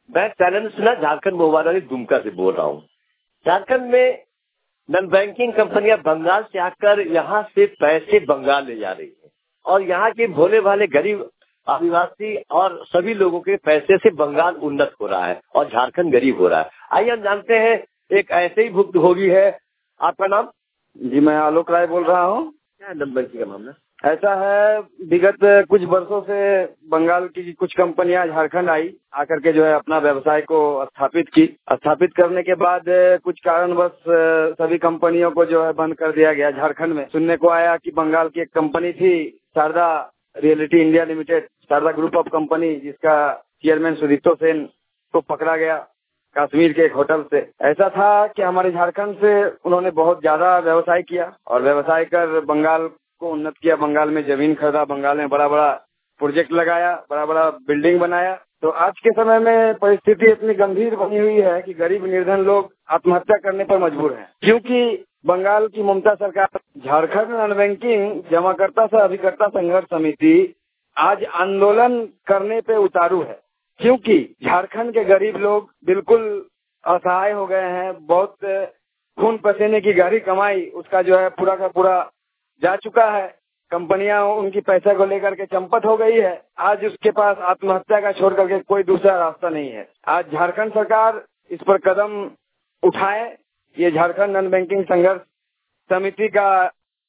मैं चैनल सुना झारखंड मोबाइल वाली दुमका से बोल रहा हूँ। झारखंड में नॉन बैंकिंग कंपनियां बंगाल से आकर यहाँ से पैसे बंगाल ले जा रही है और यहाँ के भोले भाले गरीब आदिवासी और सभी लोगों के पैसे से बंगाल उन्नत हो रहा है और झारखंड गरीब हो रहा है। आइए हम जानते हैं एक ऐसे ही भुक्तभोगी है। आपका नाम? जी, मैं आलोक राय बोल रहा हूँ। क्या नॉन बैंकिंग का मामला? ऐसा है, विगत कुछ वर्षों से बंगाल की कुछ कंपनियां झारखंड आई, आकर के जो है अपना व्यवसाय को स्थापित की। स्थापित करने के बाद कुछ कारणवश सभी कंपनियों को जो है बंद कर दिया गया। झारखंड में सुनने को आया कि बंगाल की एक कंपनी थी Sharda reality India limited, Sharda group of company, जिसका चेयरमैन सुदीप्तो सेन को पकड़ा गया कश्मीर के एक होटल से। ऐसा था कि हमारे झारखंड से उन्होंने बहुत ज्यादा व्यवसाय किया और व्यवसाय कर बंगाल को उन्नत किया। बंगाल में जमीन खरीदा, बंगाल में बड़ा बड़ा प्रोजेक्ट लगाया, बड़ा बड़ा बिल्डिंग बनाया। तो आज के समय में परिस्थिति इतनी गंभीर बनी हुई है कि गरीब निर्धन लोग आत्महत्या करने पर मजबूर हैं, क्योंकि बंगाल की ममता सरकार। झारखंड नॉन बैंकिंग जमाकर्ता सह अभिकर्ता संघर्ष समिति आज आंदोलन करने पे उतारू है, क्योंकि झारखंड के गरीब लोग बिल्कुल असहाय हो गए हैं। बहुत खून पसीने की गहरी कमाई उसका जो है पूरा का पूरा जा चुका है। कंपनियां उनकी पैसे को लेकर के चंपत हो गई है। आज उसके पास आत्महत्या का छोड़ करके कोई दूसरा रास्ता नहीं है। आज झारखंड सरकार इस पर कदम उठाए। ये झारखंड नॉन बैंकिंग संघर्ष समिति का